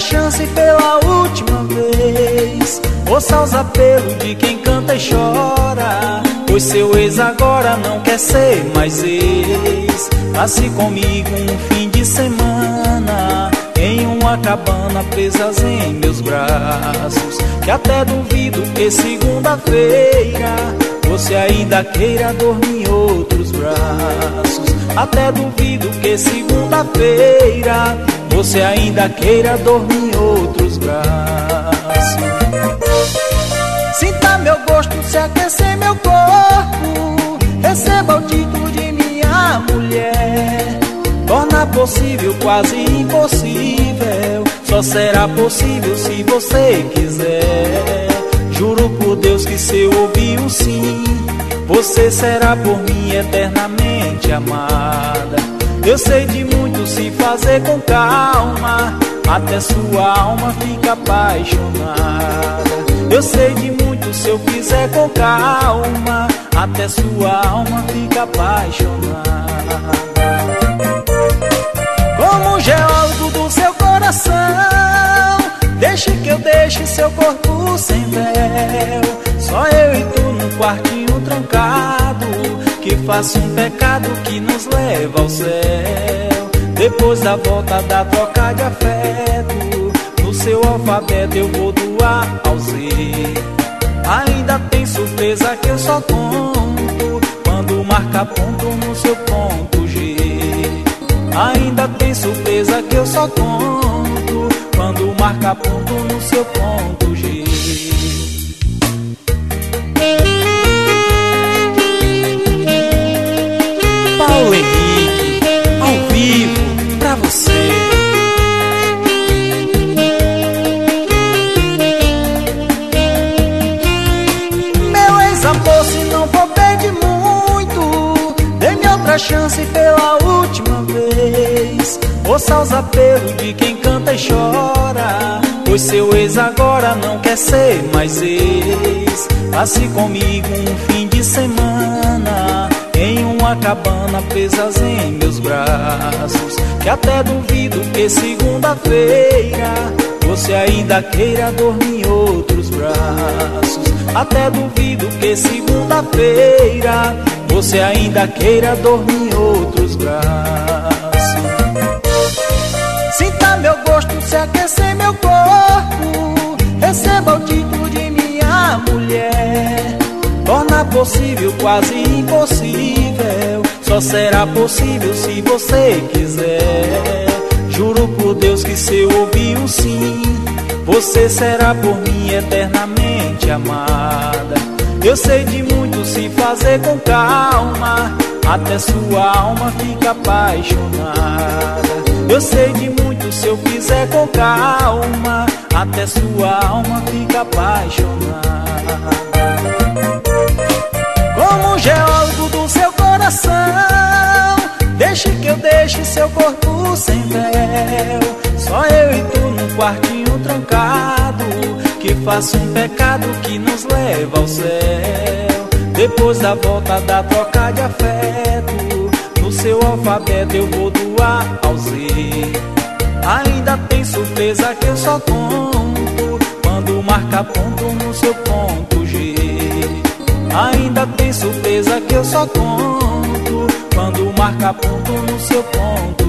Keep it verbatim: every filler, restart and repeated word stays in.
chance pela última vez. Ouça os apelos de quem canta e chora, pois seu ex agora não quer ser mais ex. Passe comigo um fim de semana em uma cabana, presas em meus braços, que até duvido que segunda-feira você ainda queira dormir em outros braços. Até duvido que segunda-feira você ainda queira dormir em outros braços. Sinta meu gosto, se aquecer meu corpo, receba o título de minha mulher. Torna possível quase impossível, só será possível se você quiser. Juro por Deus que se eu ouvir um sim, você será por mim eternamente amada. Eu sei de muito se fazer com calma, até sua alma fica apaixonada. Eu sei de muito se eu fizer com calma, até sua alma fica apaixonada. Como geólogo do seu coração, deixe que eu deixe seu corpo sem véu. Só eu e tu num quartinho trancado, que faça um pecado que nos leva ao céu. Depois da volta da troca de afeto, no seu alfabeto eu vou do A ao Z. Ainda tem surpresa que eu só conto quando marca ponto no seu ponto G. Ainda tem surpresa que eu só conto quando marca ponto no seu ponto G. Paulo Henrique, ao vivo pra você. Meu ex-amor, se não for pedir muito, dê-me outra chance pela última vez. Ouça os apelos de quem canta e chora, pois seu ex agora não quer ser mais ex. Passe comigo um fim de semana em uma cabana, presas em meus braços, que até duvido que segunda-feira você ainda queira dormir em outros braços. Até duvido que segunda-feira você ainda queira dormir em outros braços. Sinta meu gosto, se aquecer meu corpo, receba o título de minha mulher. Torna possível quase impossível, só será possível se você quiser. Juro por Deus que se eu ouvir um sim, você será por mim eternamente amada. Eu sei de muito se fazer com calma, até sua alma fica apaixonada. Eu sei de muito se eu fizer com calma, até sua alma fica apaixonada. Como geólogo do seu coração, deixe que eu deixe seu corpo sem véu. Só eu e tu num quartinho trancado, que faça um pecado que nos leva ao céu. Depois da volta da troca de afeto, no seu alfabeto eu vou do A ao Z. Ainda tem surpresa que eu só conto quando marca ponto no seu ponto G. Ainda tem surpresa que eu só conto quando marca ponto no seu ponto